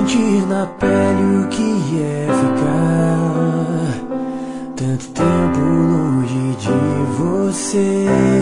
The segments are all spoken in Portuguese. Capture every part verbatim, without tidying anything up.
Sentir na pele o que é ficar tanto tempo longe de você,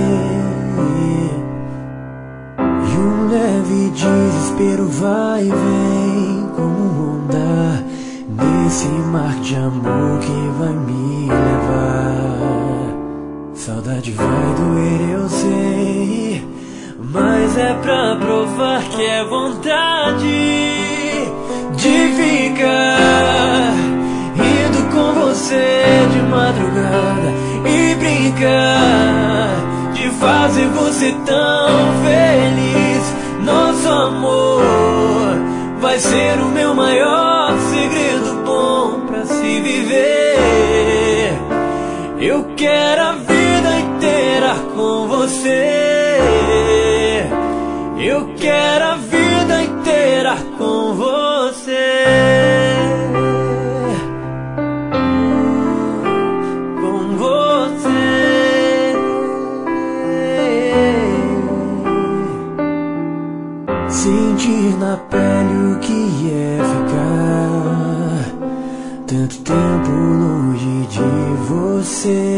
e um leve desespero vai e vem como onda nesse mar de amor que vai me levar. Saudade vai doer, eu sei, mas é pra provar que é vontade de ficar indo com você de madrugada e brincar, de fazer você tão feliz. Nosso amor vai ser o meu maior segredo bom pra se viver. Eu quero a vida inteira com você. Eu quero a vida inteira com você. Com você. Sentir na pele o que é ficar tanto tempo longe de você,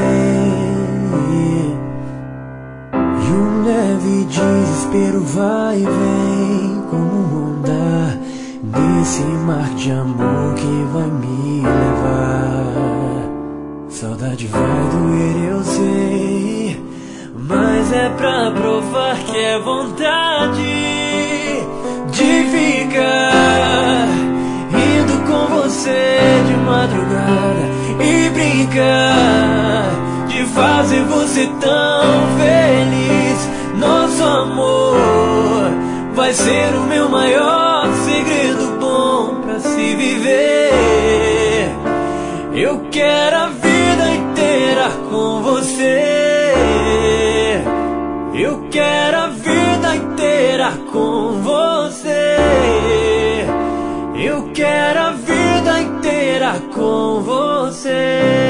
e um leve desespero vai e vem como onda nesse mar de amor que vai me levar. Saudade vai doer, eu sei, mas é pra provar que é vontade de ficar indo com você de madrugada e brincar, de fazer você tão feliz. Nosso amor vai ser o meu maior segredo bom pra se viver. Eu quero a vida inteira com você. Eu quero a vida inteira com você. Eu quero a vida inteira com você.